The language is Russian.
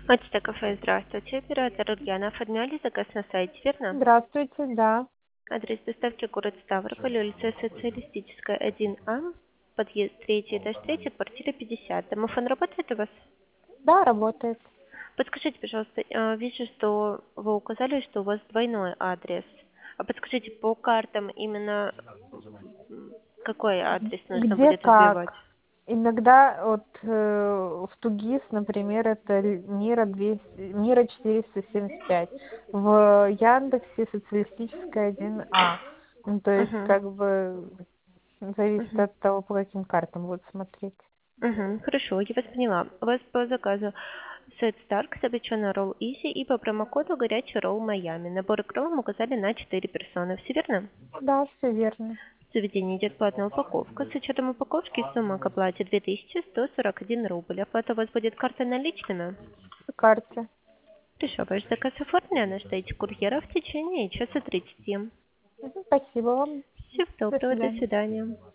Почта кафе, здравствуйте. Оператор Ульяна. Оформляли заказ на сайте, верно? Здравствуйте, да. Адрес доставки город Ставрополь, улица Социалистическая, 1А, подъезд 3, этаж 3, квартира 50. Домофон работает у вас? Да, работает. Подскажите, пожалуйста, вижу, что вы указали, что у вас двойной адрес. А подскажите, по картам именно какой адрес нужно Где будет вбивать? как. Иногда вот в Тугис, например, это Мира 200, Мира 475. В Яндексе социалистическая 1А. Ну, то есть, Угу. как бы, зависит Угу. от того, по каким картам будут смотреть. Угу, хорошо, я вас поняла. У вас по заказу сет Старк, запеченный ролл Изи и по промокоду горячий ролл Майами. Набор икром указали на 4 персоны. Все верно? Да, все верно. В заведении идет платная упаковка. С учетом упаковки сумма к оплате 2141 рубль. Оплата у вас будет картой наличными? По карте. Хорошо, ваш заказ оформлен. Ждите курьера в течение часа 30. Спасибо вам. Всего До доброго, до свидания. свидания.